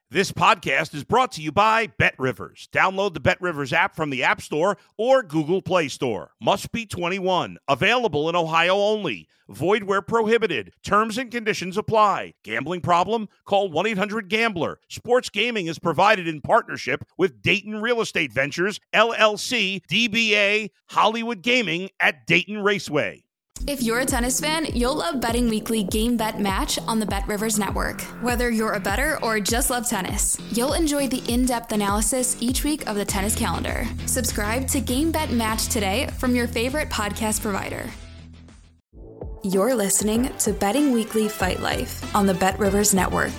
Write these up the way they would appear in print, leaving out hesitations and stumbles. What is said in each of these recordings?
This podcast is brought to you by BetRivers. Download the BetRivers app from the App Store or Google Play Store. Must be 21. Available in Ohio only. Void where prohibited. Terms and conditions apply. Gambling problem? Call 1-800-GAMBLER. Sports gaming is provided in partnership with Dayton Real Estate Ventures, LLC, DBA, Hollywood Gaming at Dayton Raceway. If you're a tennis fan, you'll love Betting Weekly Game Bet Match on the BetRivers Network. Whether you're a bettor or just love tennis, you'll enjoy the in-depth analysis each week of the tennis calendar. Subscribe to Game Bet Match today from your favorite podcast provider. You're listening to Betting Weekly Fight Life on the BetRivers Network.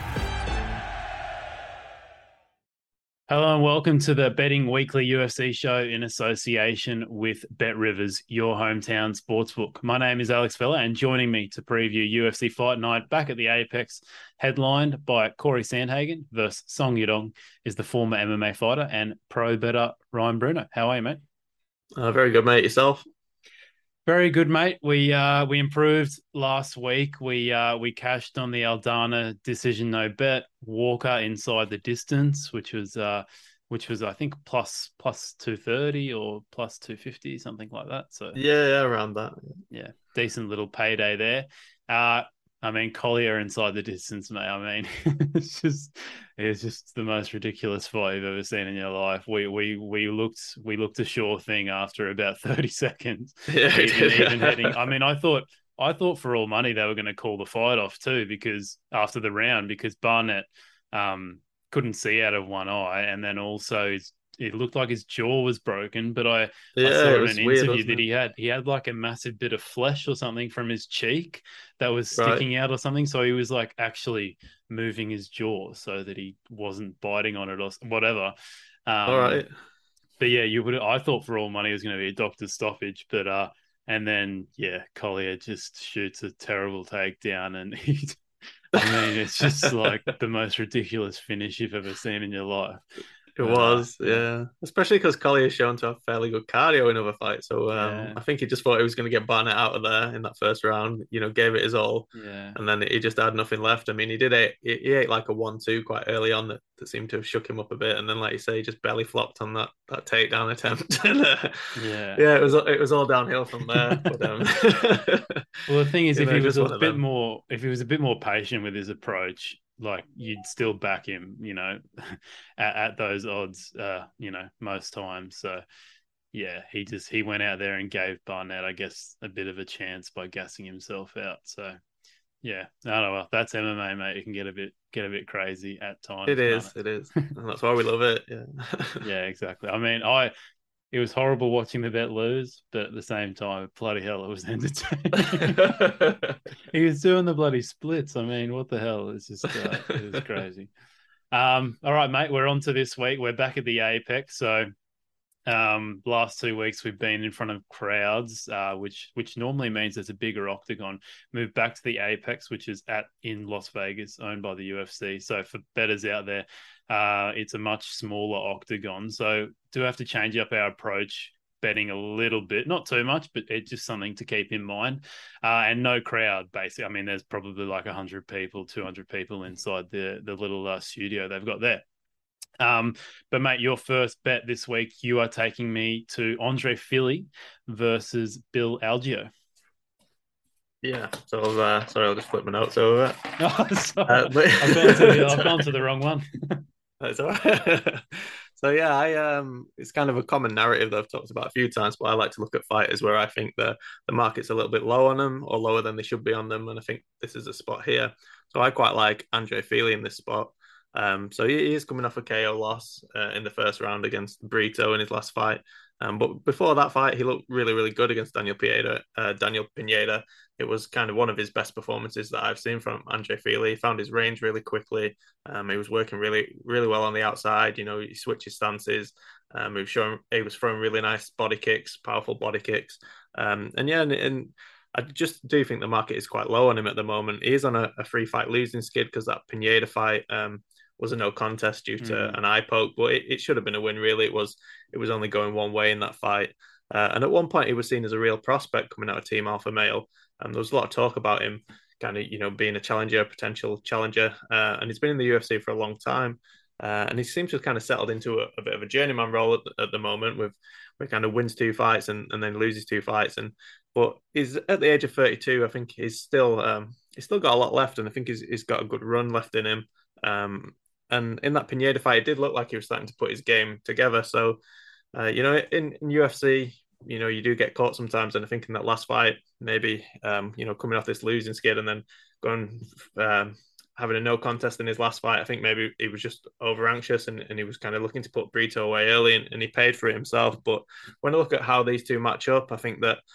Hello and welcome to the Betting Weekly UFC show in association with BetRivers, your hometown sportsbook. My name is Alex Vella, and joining me to preview UFC Fight Night back at the Apex, headlined by Corey Sandhagen versus Song Yadong, is the former MMA fighter and pro bettor Ryan Bruno. How are you, mate? Very good, mate. Yourself? Very good, mate. We improved last week. We cashed on the Aldana decision no bet. Walker inside the distance, which was I think plus 230 or plus 250, something like that. So yeah, around that. Yeah, decent little payday there. I mean, Collier inside the distance, mate. I mean, it's just the most ridiculous fight you've ever seen in your life. We looked a sure thing after about 30 seconds. Yeah, even heading. I mean, I thought for all money they were going to call the fight off too, because after the round, because Barnett couldn't see out of one eye, and then also it looked like his jaw was broken, but I saw in an interview that he had like a massive bit of flesh or something from his cheek that was sticking out or something. So he was like actually moving his jaw so that he wasn't biting on it or whatever. All right. But yeah, I thought for all money it was going to be a doctor's stoppage, but and then Collier just shoots a terrible takedown, and I mean, it's just like the most ridiculous finish you've ever seen in your life. It was, yeah. Especially because Collier is shown to have fairly good cardio in other fights. So I think he just thought he was going to get Barnett out of there in that first round, gave it his all. Yeah. And then he just had nothing left. I mean, he ate like a 1-2 quite early on that seemed to have shook him up a bit. And then, like you say, he just belly flopped on that takedown attempt. And, it was all downhill from there. But, well, the thing is, if he was a bit more patient with his approach, like you'd still back him, at those odds, most times. So yeah, he went out there and gave Barnett, I guess, a bit of a chance by gassing himself out. So yeah, well, that's MMA, mate. It can get a bit crazy at times. It is, and that's why we love it. Yeah, yeah, exactly. I mean, it was horrible watching the bet lose, but at the same time, bloody hell, it was entertaining. He was doing the bloody splits. I mean, what the hell? It's just it was crazy. All right, mate, we're on to this week. We're back at the Apex. So last 2 weeks we've been in front of crowds, which normally means there's a bigger octagon. Moved back to the Apex, which is in Las Vegas, owned by the UFC. So for bettors out there, it's a much smaller octagon. So do have to change up our approach, betting a little bit, not too much, but it's just something to keep in mind. And no crowd, basically. I mean, there's probably like 100 people, 200 people inside the little studio they've got there. But mate, your first bet this week, you are taking me to Andre Fili versus Bill Algeo. Yeah, so sorry, I'll just flip my notes over. I've gone to the wrong one. That's all right. So yeah, it's kind of a common narrative that I've talked about a few times, but I like to look at fighters where I think the market's a little bit low on them or lower than they should be on them, and I think this is a spot here. So I quite like Andre Fili in this spot. So he is coming off a KO loss in the first round against Brito in his last fight. But before that fight, he looked really, really good against Daniel Pineda. It was kind of one of his best performances that I've seen from Andre Fili. He found his range really quickly. He was working really, really well on the outside. He switched his stances. He was throwing really nice body kicks, powerful body kicks. And I just do think the market is quite low on him at the moment. He is on a 3-fight losing skid because that Pineda fight was a no contest due to an eye poke, but it should have been a win, really. It was only going one way in that fight. And at one point, he was seen as a real prospect coming out of Team Alpha Male. And there was a lot of talk about him. kind of, being a challenger, potential challenger. And he's been in the UFC for a long time. And he seems to have kind of settled into a bit of a journeyman role at the moment with kind of wins 2 fights and then loses 2 fights. But he's at the age of 32. I think he's still got a lot left, and I think he's got a good run left in him. And in that Pineda fight, it did look like he was starting to put his game together. So, in UFC, you do get caught sometimes. And I think in that last fight, maybe, coming off this losing skid and then going, having a no contest in his last fight, I think maybe he was just over anxious and he was kind of looking to put Brito away early, and he paid for it himself. But when I look at how these two match up, I think that,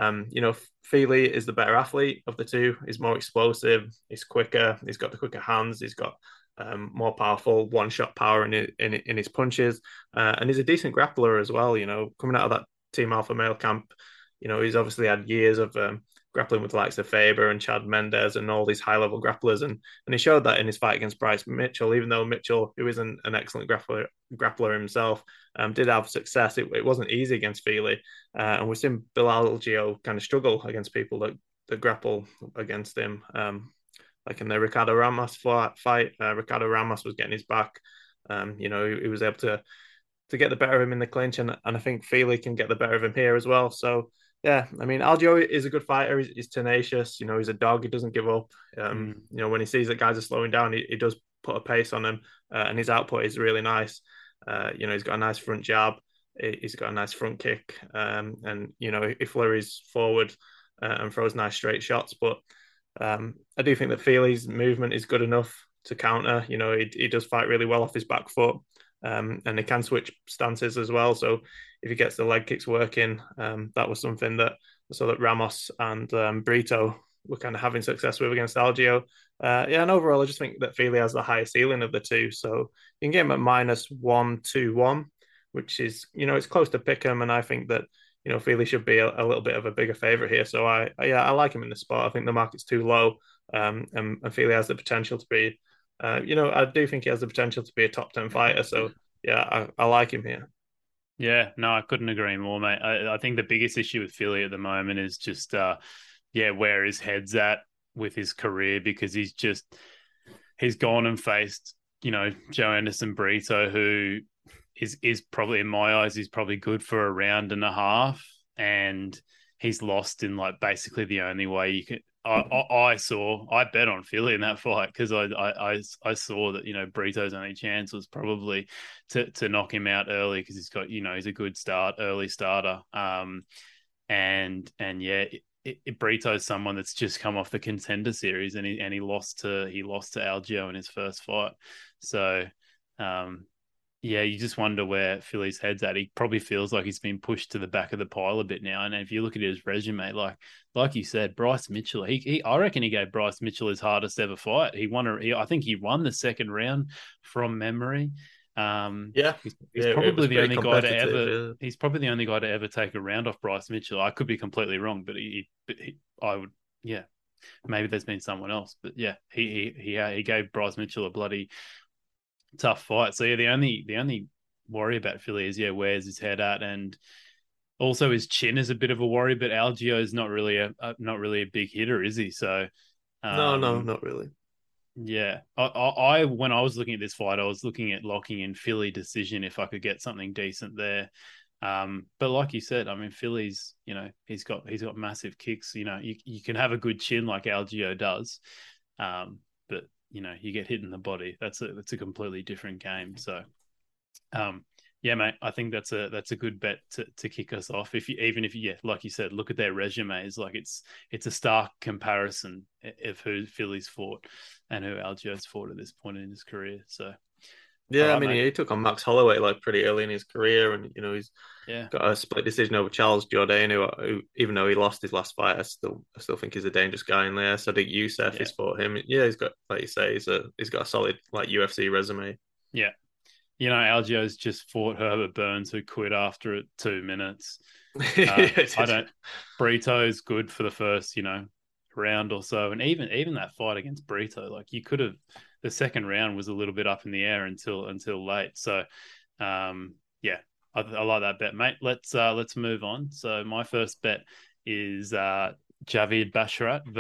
Fili is the better athlete of the two. He's more explosive. He's quicker. He's got the quicker hands. He's got more powerful one-shot power in his punches, and he's a decent grappler as well. Coming out of that Team Alpha Male camp, he's obviously had years of grappling with the likes of Faber and Chad Mendes and all these high-level grapplers, and he showed that in his fight against Bryce Mitchell. Even though Mitchell, who isn't an excellent grappler himself, did have success, it wasn't easy against Fili, and we've seen Bilal Gio kind of struggle against people that grapple against him. Like in the Ricardo Ramos fight, Ricardo Ramos was getting his back. He was able to get the better of him in the clinch, and I think Fili can get the better of him here as well. So yeah, I mean, Algeo is a good fighter. He's tenacious. He's a dog. He doesn't give up. When he sees that guys are slowing down, he does put a pace on them, and his output is really nice. He's got a nice front jab. He's got a nice front kick, and he flurries forward and throws nice straight shots. But I do think that Fili's movement is good enough to counter. He does fight really well off his back foot, and he can switch stances as well. So if he gets the leg kicks working, that was something that Ramos and Brito were kind of having success with against Algeo. And overall, I just think that Fili has the highest ceiling of the two. So you can get him at -121, which is, it's close to Pick'em, and I think that Fili should be a little bit of a bigger favorite here. So I like him in the spot. I think the market's too low, and Fili has the potential to be, I do think he has the potential to be a top 10 fighter. So yeah, I like him here. Yeah, no, I couldn't agree more, mate. I think the biggest issue with Fili at the moment is just, where his head's at with his career, because he's gone and faced, Joe Anderson Brito, who is probably, in my eyes, he's probably good for a round and a half, and he's lost in like basically the only way you can. I bet on Fili in that fight, because I saw that Brito's only chance was probably to knock him out early, because he's got he's a good early starter, and yeah. Brito's someone that's just come off the Contender Series, and he lost to Algeo in his first fight. So, you just wonder where Fili's head's at. He probably feels like he's been pushed to the back of the pile a bit now. And if you look at his resume, like you said, Bryce Mitchell, I reckon he gave Bryce Mitchell his hardest ever fight. I think he won the second round from memory. He's probably the only guy to ever. He's probably the only guy to ever take a round off Bryce Mitchell. I could be completely wrong, but I would. Yeah, maybe there's been someone else, but yeah, he gave Bryce Mitchell a bloody tough fight. So yeah, the only worry about Fili is where's his head at, and also his chin is a bit of a worry. But Algeo is not really a big hitter, is he? So no, not really. Yeah, I when I was looking at this fight, I was looking at locking in Fili decision if I could get something decent there. But like you said, I mean, Fili's he's got massive kicks. You can have a good chin like Algeo does, but you get hit in the body. That's a completely different game. So, yeah, mate, I think that's a good bet to kick us off. If you like you said, look at their resumes. Like it's a stark comparison of who Fili's fought and who Algeo's fought at this point in his career. So yeah, right, I mean, he took on Max Holloway pretty early in his career, and he's got a split decision over Charles Jourdain, who even though he lost his last fight, I still think he's a dangerous guy in there. Sadiq Youssef has fought him. Yeah, he's got, like you say, he's got a solid UFC resume. Yeah. Algeo's just fought Herbert Burns, who quit after 2 minutes. Brito's good for the first, round or so. And even that fight against Brito, the second round was a little bit up in the air until late. So, I like that bet, mate. Let's move on. So my first bet is Javid Basharat versus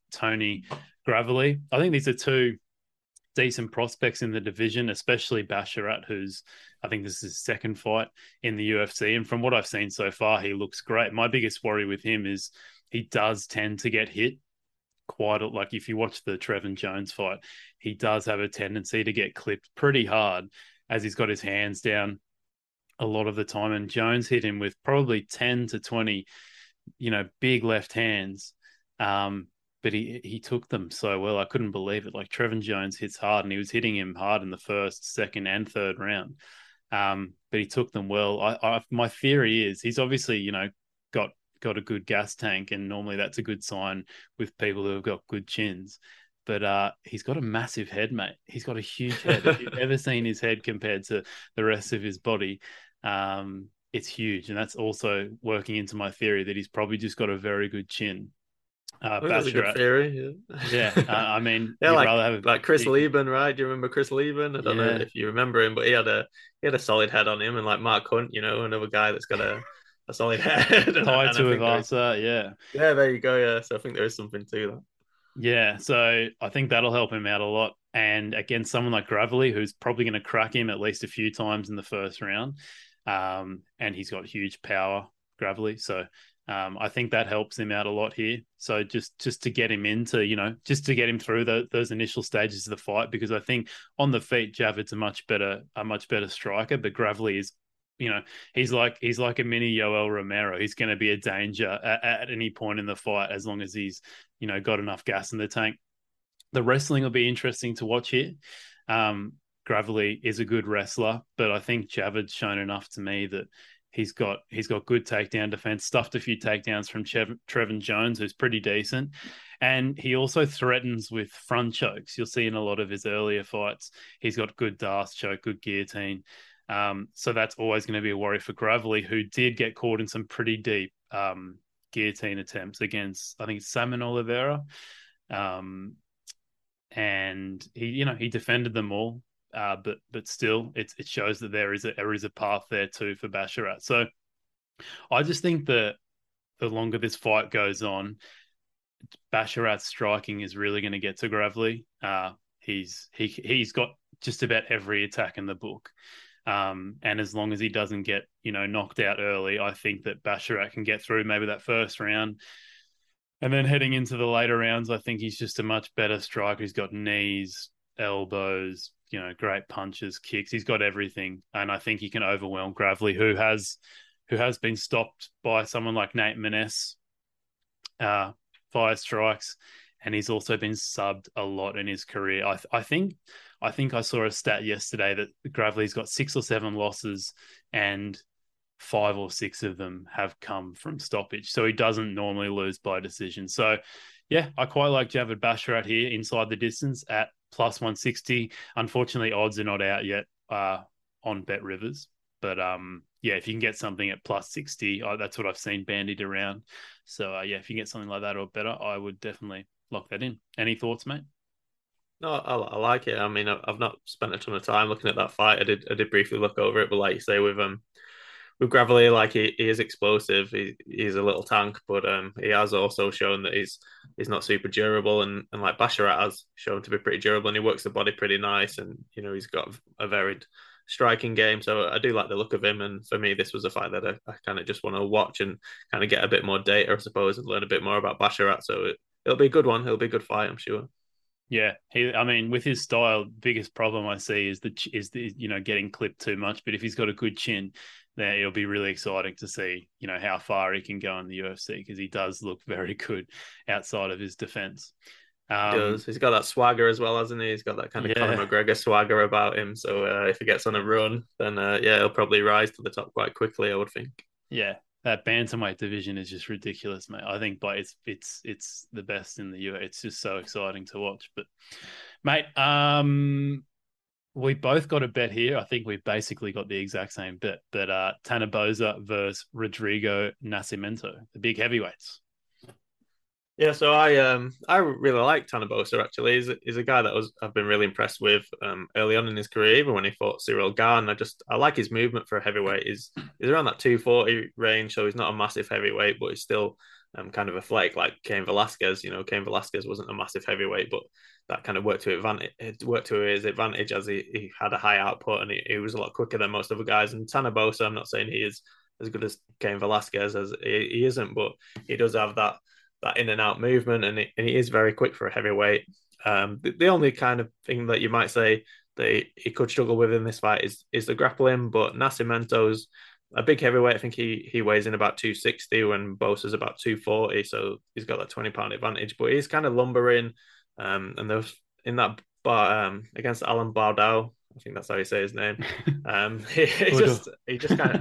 Tony Gravely. I think these are two decent prospects in the division, especially Basharat, who's, I think this is his second fight in the UFC. And from what I've seen so far, he looks great. My biggest worry with him is he does tend to get hit quite, like if you watch the Trevin Jones fight, he does have a tendency to get clipped pretty hard as he's got his hands down a lot of the time. And Jones hit him with probably 10 to 20, big left hands. But he took them so well. I couldn't believe it. Like Trevin Jones hits hard, and he was hitting him hard in the first, second, and third round. But he took them well. My theory is he's obviously, got a good gas tank, and normally that's a good sign with people who have got good chins. But he's got a massive head, mate. He's got a huge head. If you've ever seen his head compared to the rest of his body, it's huge. And that's also working into my theory that he's probably just got a very good chin. That's a good theory. Yeah. I mean, yeah, like Chris Lieben, right? Do you remember Chris Lieben? I don't know if you remember him, but he had a solid head on him, and like Mark Hunt, another guy that's got a solid head. Tied to Ivasa, yeah. Yeah, there you go. Yeah, so I think there is something to that. Yeah, so I think that'll help him out a lot. And against someone like Gravely, who's probably going to crack him at least a few times in the first round, and he's got huge power, Gravely. So I think that helps him out a lot here. So just to get him into, just to get him through those initial stages of the fight, because I think on the feet, Javid's a much better striker, but Gravely is, he's like a mini Yoel Romero. He's going to be a danger at any point in the fight as long as he's, got enough gas in the tank. The wrestling will be interesting to watch here. Gravely is a good wrestler, but I think Javid's shown enough to me that he's got good takedown defense, stuffed a few takedowns from Trevin Jones, who's pretty decent. And he also threatens with front chokes. You'll see in a lot of his earlier fights, he's got good D'Arce choke, good guillotine. So that's always going to be a worry for Gravely, who did get caught in some pretty deep guillotine attempts against, I think it's Salmon Oliveira. And he defended them all. But still, it shows that there is a path there too for Basharat. So I just think that the longer this fight goes on, Basharat's striking is really going to get to Gravely. He's got just about every attack in the book, and as long as he doesn't get knocked out early, I think that Basharat can get through maybe that first round. And then heading into the later rounds, I think he's just a much better striker. He's got knees, elbows, great punches, kicks. He's got everything, and I think he can overwhelm Gravely, who has been stopped by someone like Nate Maness via strikes, and he's also been subbed a lot in his career. I think I saw a stat yesterday that Gravely's got 6 or 7 losses, and 5 or 6 of them have come from stoppage. So he doesn't normally lose by decision. So yeah, I quite like Javid Basharat here inside the distance at plus 160. Unfortunately, odds are not out yet on Bet Rivers. But yeah, if you can get something at plus 60, that's what I've seen bandied around. So yeah, if you get something like that or better, I would definitely lock that in. Any thoughts, mate? No, I like it. I mean, I've not spent a ton of time looking at that fight. I did briefly look over it, but like you say, with Gravely, like he is explosive. He's a little tank, but he has also shown that he's not super durable, and like Basharat has shown to be pretty durable, and he works the body pretty nice, and he's got a varied striking game. So I do like the look of him, and for me, this was a fight that I kind of just want to watch and kind of get a bit more data, I suppose, and learn a bit more about Basharat. So it'll be a good one. It'll be a good fight, I'm sure. Yeah, I mean, with his style, biggest problem I see is the getting clipped too much. But if he's got a good chin, then it'll be really exciting to see how far he can go in the UFC, because he does look very good outside of his defense. He does. He's got that swagger as well, hasn't he? He's got that kind of Conor McGregor swagger about him. So if he gets on a run, then he'll probably rise to the top quite quickly, I would think. Yeah. That bantamweight division is just ridiculous, mate. I think it's the best in the US. It's just so exciting to watch. But, mate, we both got a bet here. I think we basically got the exact same bet. But Tanner Boser versus Rodrigo Nascimento, the big heavyweights. Yeah, so I really like Tanner Boser, actually. He's a guy that I've been really impressed with early on in his career, even when he fought Cyril Gane. I like his movement for a heavyweight. He's around that 240 range, so he's not a massive heavyweight, but he's still kind of a flake like Cain Velasquez. Cain Velasquez wasn't a massive heavyweight, but that kind of worked to advantage. It worked to his advantage as he had a high output and he was a lot quicker than most other guys. And Tanner Boser, I'm not saying he is as good as Cain Velasquez as he isn't, but he does have that in and out movement, and he is very quick for a heavyweight. The only kind of thing that you might say that he could struggle with in this fight is the grappling, but Nascimento's a big heavyweight. I think he weighs in about 260 when Bosa's about 240, so he's got that 20-pound advantage. But he's kind of lumbering, and there's in that against Alan Baudou, I think that's how you say his name. He just kind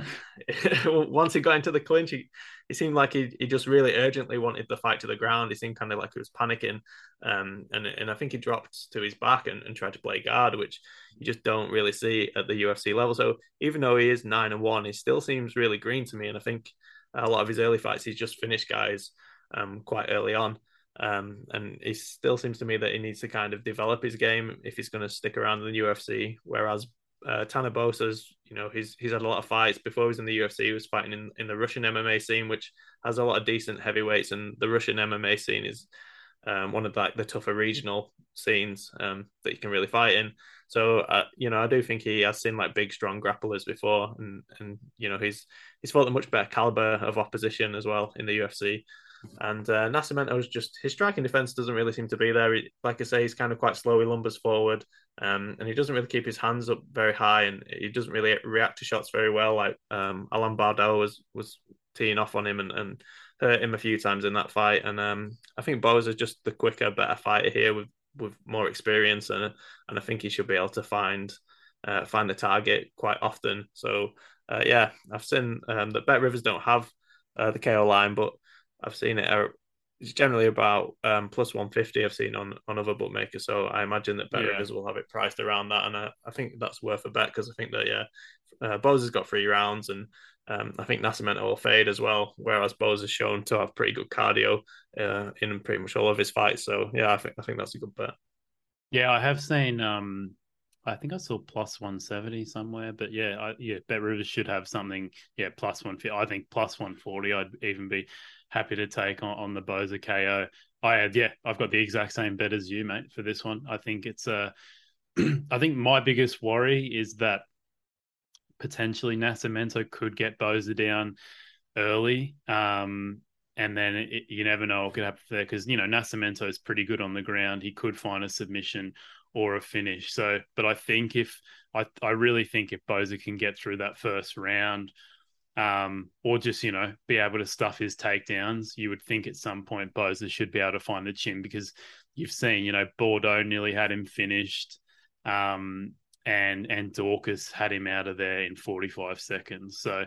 of once he got into the clinch, he seemed like he just really urgently wanted the fight to the ground. He seemed kind of like he was panicking, and I think he dropped to his back and tried to play guard, which you just don't really see at the UFC level. So even though he is 9-1, he still seems really green to me. And I think a lot of his early fights, he's just finished guys quite early on. And it still seems to me that he needs to kind of develop his game if he's going to stick around in the UFC. Whereas Tanner Bosa's, he's had a lot of fights before he was in the UFC. He was fighting in the Russian MMA scene, which has a lot of decent heavyweights, and the Russian MMA scene is one of the tougher regional scenes that you can really fight in. So I do think he has seen like big, strong grapplers before, and he's fought a much better caliber of opposition as well in the UFC. And Nascimento's just his striking defense doesn't really seem to be there. Like I say, he's kind of quite slow. He lumbers forward, and he doesn't really keep his hands up very high, and he doesn't really react to shots very well. Like Alan Baudou was teeing off on him and hurt him a few times in that fight. And I think Bosa's just the quicker, better fighter here with more experience, and I think he should be able to find the target quite often. So I've seen that Bet Rivers don't have the KO line, but I've seen it's generally about plus 150 I've seen on other bookmakers. So I imagine that Bet Rivers will have it priced around that. And I think that's worth a bet because I think that, Bosa's got 3 rounds, and I think Nascimento will fade as well, whereas Bosa's shown to have pretty good cardio in pretty much all of his fights. So, I think that's a good bet. Yeah, I have seen I think I saw plus 170 somewhere, but Bet Rivers should have something, plus 150. I think plus 140 I'd even be happy to take on the Bosa KO. I've got the exact same bet as you, mate, for this one. I think it's I think my biggest worry is that potentially Nascimento could get Bosa down early, and then you never know what could happen there because Nascimento is pretty good on the ground. He could find a submission or a finish. So, but I think I really think if Bosa can get through that first round, or just, be able to stuff his takedowns, you would think at some point Bosa should be able to find the chin because you've seen, Bordeaux nearly had him finished, and Dorcas had him out of there in 45 seconds. So,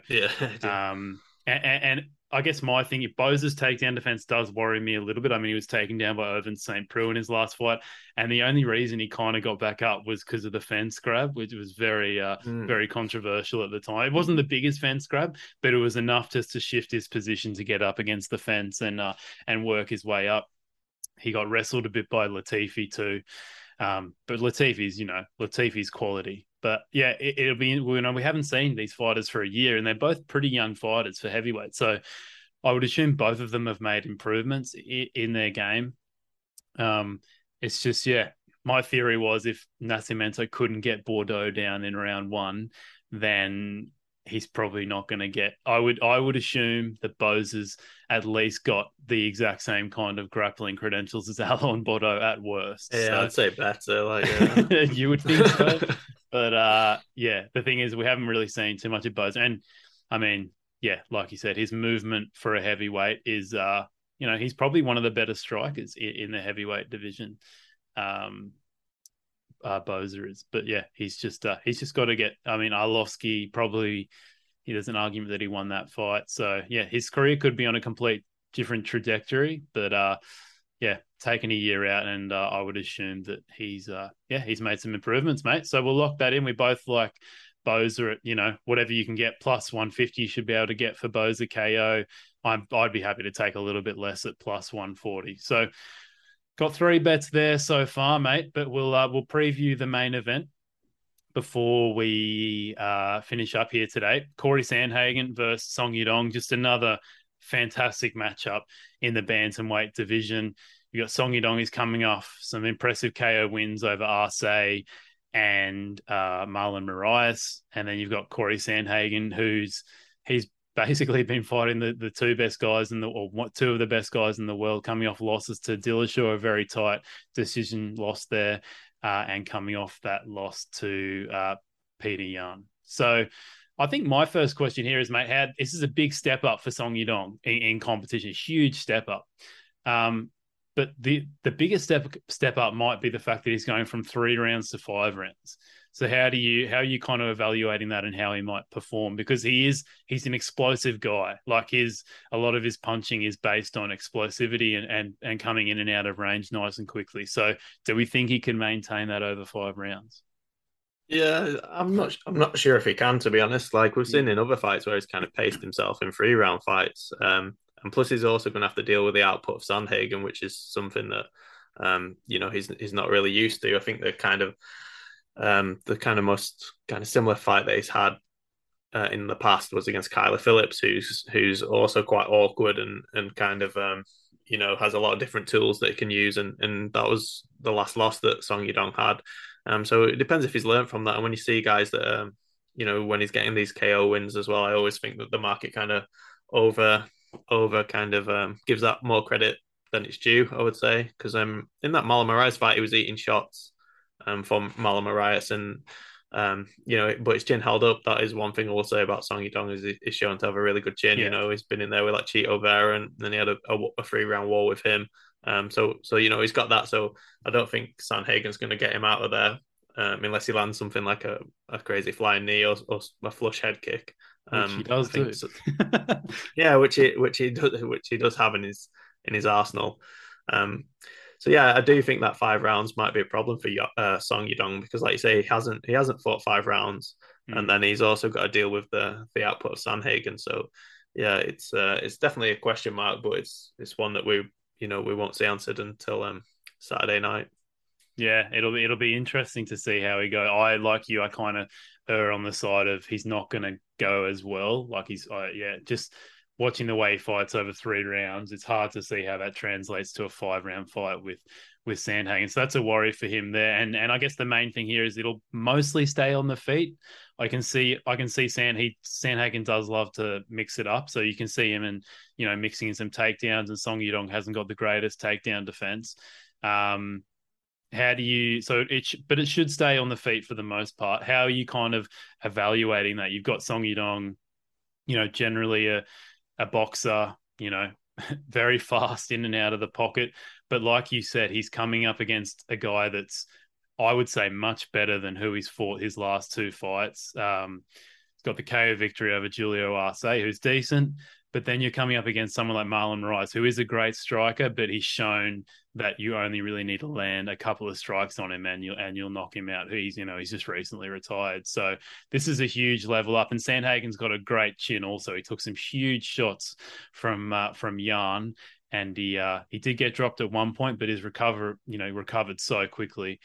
and I guess my thing, if Bosa's takedown defense does worry me a little bit. I mean, he was taken down by Irvin St. Preux in his last fight, and the only reason he kind of got back up was because of the fence grab, which was very, very controversial at the time. It wasn't the biggest fence grab, but it was enough just to shift his position to get up against the fence and work his way up. He got wrestled a bit by Latifi too, but Latifi's quality. But it'll be, we haven't seen these fighters for a year, and they're both pretty young fighters for heavyweight. So I would assume both of them have made improvements in their game. It's just, my theory was if Nascimento couldn't get Bordeaux down in round 1, then he's probably not going to get. I would assume that Bosa's at least got the exact same kind of grappling credentials as Alan Bordeaux at worst. Yeah, so, I'd say better. You would think so. But the thing is, we haven't really seen too much of Bosa. And I mean, like you said, his movement for a heavyweight is, he's probably one of the better strikers in the heavyweight division. Bosa is, but he's just got to get. I mean, Arlovsky probably, there's an argument that he won that fight. So his career could be on a complete different trajectory. But taking a year out, and I would assume that he's made some improvements, mate. So we'll lock that in. We both like Bosa at, whatever you can get, plus 150 you should be able to get for Bosa KO. I'd be happy to take a little bit less at plus 140. So got 3 bets there so far, mate, but we'll preview the main event before we finish up here today. Corey Sandhagen versus Song Yadong, just another fantastic matchup in the bantamweight division. You got Song Yadong is coming off some impressive KO wins over Arce and Marlon Moraes, and then you've got Corey Sandhagen, he's basically been fighting the two best guys two of the best guys in the world, coming off losses to Dillashaw, a very tight decision loss there, and coming off that loss to Peter Yan. So I think my first question here is, mate, this is a big step up for Song Yadong in competition, huge step up. But the biggest step up might be the fact that he's going from 3 rounds to 5 rounds. So how are you kind of evaluating that and how he might perform? Because he's an explosive guy. Like a lot of his punching is based on explosivity and coming in and out of range nice and quickly. So do we think he can maintain that over 5 rounds? Yeah, I'm not sure if he can, to be honest. Like we've seen in other fights where he's kind of paced himself in 3-round fights. And plus he's also going to have to deal with the output of Sandhagen, which is something that he's not really used to. I think the kind of most kind of similar fight that he's had in the past was against Kyler Phillips, who's also quite awkward and kind of has a lot of different tools that he can use, and that was the last loss that Song Yadong had. So it depends if he's learned from that. And when you see guys that when he's getting these KO wins as well, I always think that the market kind of over kind of gives that more credit than it's due, I would say, because in that Marlon Moraes fight he was eating shots from Marlon Moraes, and but his chin held up. That is one thing I will say about Song Yadong, is he's shown to have a really good chin. Yeah. He's been in there with like Chito Vera, and then he had a 3-round war with him. So he's got that. So I don't think Sandhagen's going to get him out of there unless he lands something like a crazy flying knee or a flush head kick. Which he does do. So. Yeah, which he does have in his arsenal. So yeah, I do think that 5 rounds might be a problem for Song Yadong, because like you say, he hasn't fought 5 rounds, and then he's also got to deal with the output of Sandhagen. So yeah, it's definitely a question mark, but it's one that we won't see answered until Saturday night. Yeah, it'll be interesting to see how he go. I kind of err on the side of he's not going to go as well. Like just watching the way he fights over 3 rounds, it's hard to see how that translates to a 5-round fight with Sandhagen. So that's a worry for him there. And I guess the main thing here is it'll mostly stay on the feet. I can see Sandhagen does love to mix it up. So you can see him and mixing in some takedowns, and Song Yadong hasn't got the greatest takedown defense. But it should stay on the feet for the most part. How are you kind of evaluating that? You've got Song Yadong, generally a boxer, very fast in and out of the pocket. But like you said, he's coming up against a guy that's, I would say, much better than who he's fought his last 2 fights. He's got the KO victory over Julio Arce, who's decent. But then you're coming up against someone like Marlon Moraes, who is a great striker, but he's shown that you only really need to land a couple of strikes on him and you'll knock him out. He's just recently retired. So this is a huge level up. And Sandhagen's got a great chin also. He took some huge shots from Yan, and he did get dropped at one point, but his recovered so quickly.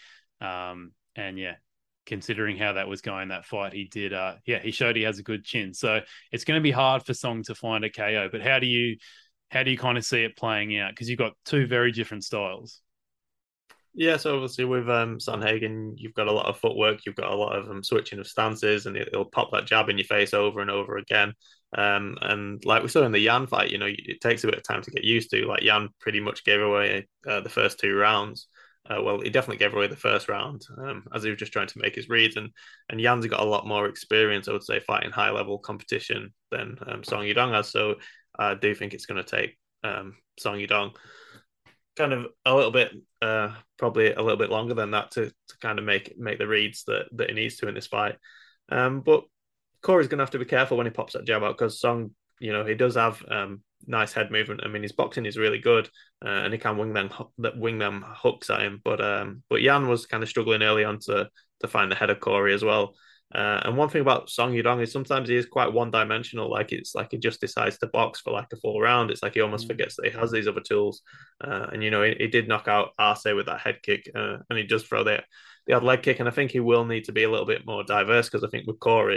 Considering how that was going, that fight, he did, he showed he has a good chin. So it's going to be hard for Song to find a KO. But how do you kind of see it playing out? Because you've got 2 very different styles. Yeah, so obviously with Sandhagen, you've got a lot of footwork, you've got a lot of switching of stances, and it'll pop that jab in your face over and over again. And like we saw in the Yan fight, it takes a bit of time to get used to. Like Yan pretty much gave away the first 2 rounds. He definitely gave away the first round as he was just trying to make his reads. And Yan's got a lot more experience, I would say, fighting high-level competition than Song Yadong has. So I do think it's going to take Song Yadong kind of a little bit, probably a little bit longer than that to kind of make the reads that he needs to in this fight. But Corey's going to have to be careful when he pops that jab out, because Song, he does have nice head movement. I mean, his boxing is really good, and he can wing them hooks at him. But Yan was kind of struggling early on to find the head of Corey as well. And one thing about Song Yadong is sometimes he is quite one-dimensional. Like it's like he just decides to box for like a full round. It's like he almost forgets that he has these other tools. And he did knock out Arce with that head kick, and he does throw the odd leg kick. And I think he will need to be a little bit more diverse, because I think with Corey,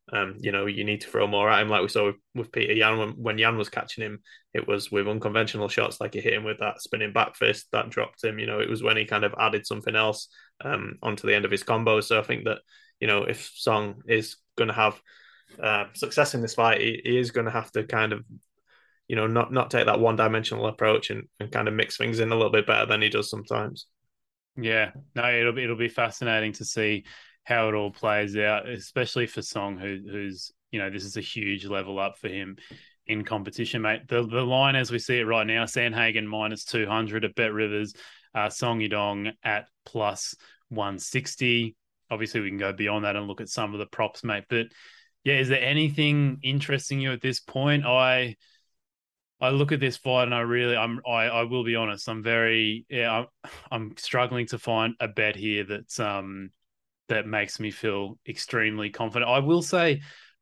You need to throw more at him, like we saw with Peter Yan. When Yan was catching him, it was with unconventional shots, like he hit him with that spinning back fist that dropped him. It was when he kind of added something else onto the end of his combo. So I think that, if Song is going to have success in this fight, he is going to have to kind of, not take that one-dimensional approach and kind of mix things in a little bit better than he does sometimes. Yeah, no, it'll be fascinating to see how it all plays out, especially for Song, who's this is a huge level up for him in competition, mate. The line as we see it right now, Sandhagen -200 at Bet Rivers, Song Yadong at +160. Obviously, we can go beyond that and look at some of the props, mate. But yeah, is there anything interesting you at this point? I look at this fight and I will be honest, I'm struggling to find a bet here that makes me feel extremely confident. I will say,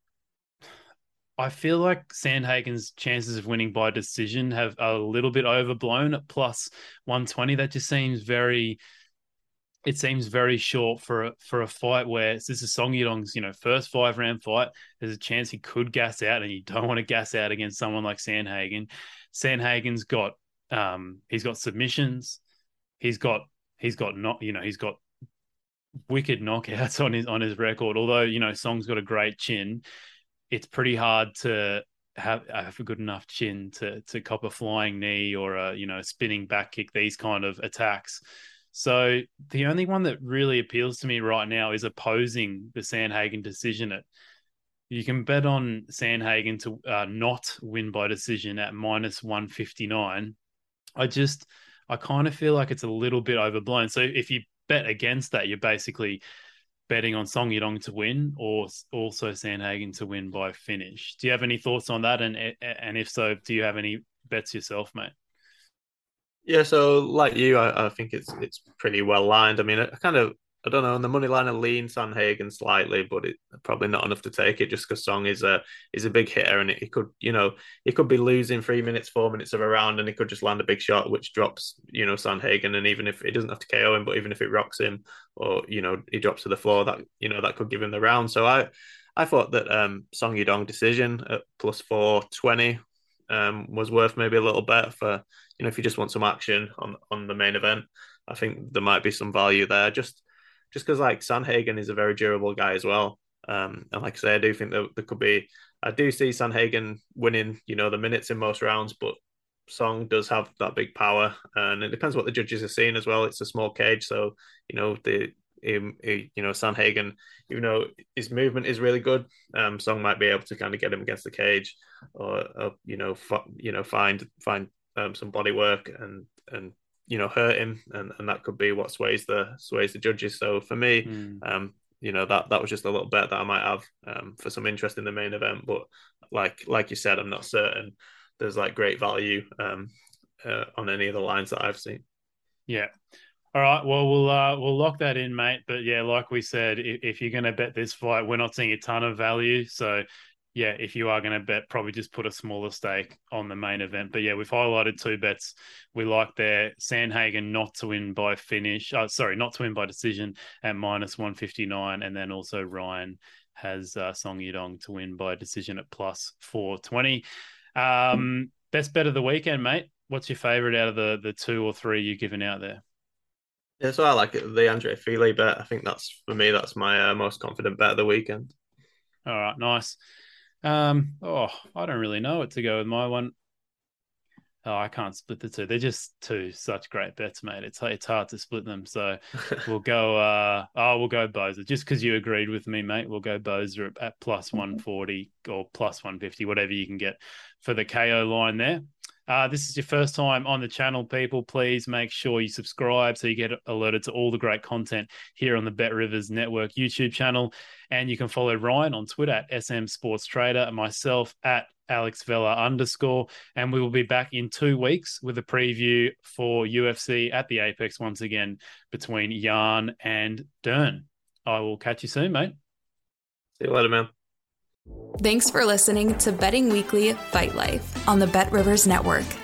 I feel like Sandhagen's chances of winning by decision have a little bit overblown at +120. That just seems very short for a fight where this is Song Yadong's first 5-round fight. There's a chance he could gas out, and you don't want to gas out against someone like Sandhagen. Sandhagen's got he's got submissions, he's got wicked knockouts on his record. Although Song's got a great chin, it's pretty hard to have a good enough chin to cop a flying knee or a spinning back kick. These kind of attacks. So the only one that really appeals to me right now is opposing the Sandhagen decision. You can bet on Sandhagen to not win by decision at -159. I kind of feel like it's a little bit overblown. So if you bet against that, you're basically betting on Song Yadong to win, or also Sandhagen to win by finish. Do you have any thoughts on that? And if so, do you have any bets yourself, mate? Yeah, so like you, I think it's pretty well lined. I mean, I don't know, on the money line, I lean Sandhagen slightly, but it's probably not enough to take it just because Song is a big hitter, and he could be losing 3 minutes, 4 minutes of a round, and he could just land a big shot which drops Sandhagen, and even if it doesn't have to KO him, but even if it rocks him or he drops to the floor, that could give him the round. So I thought that Song Yadong decision at +420 was worth maybe a little bet for if you just want some action on the main event. I think there might be some value there, just because like Sandhagen is a very durable guy as well. And like I say, I do think that there could be. I do see Sandhagen winning, the minutes in most rounds, but Song does have that big power, and it depends what the judges are seeing as well. It's a small cage, so Sandhagen, even though his movement is really good, Song might be able to kind of get him against the cage, or find some body work and hurt him, and that could be what sways the judges. So for me, that was just a little bet that I might have for some interest in the main event. But like you said, I'm not certain there's like great value on any of the lines that I've seen. Yeah. All right. Well, we'll lock that in, mate. But yeah, like we said, if you're going to bet this fight, we're not seeing a ton of value. So yeah, if you are going to bet, probably just put a smaller stake on the main event. But yeah, we've highlighted 2 bets we like there. Sandhagen not to win by finish. Not to win by decision at -159. And then also Ryan has Song Yadong to win by decision at +420. Best bet of the weekend, mate. What's your favorite out of the 2 or 3 you're giving out there? Yeah, so I like it, the Andre Fili bet. I think that's my most confident bet of the weekend. All right, nice. I don't really know what to go with my one. Oh, I can't split the 2. They're just 2 such great bets, mate. It's hard to split them. So we'll go Boza. Just because you agreed with me, mate, we'll go Boza at +140 or +150, whatever you can get for the KO line there. This is your first time on the channel, people. Please make sure you subscribe so you get alerted to all the great content here on the Bet Rivers Network YouTube channel. And you can follow Ryan on Twitter at SM Sports Trader and myself at AlexVella_. And we will be back in 2 weeks with a preview for UFC at the Apex once again between Jan and Dern. I will catch you soon, mate. See you later, man. Thanks for listening to Betting Weekly Fight Life on the Bet Rivers Network.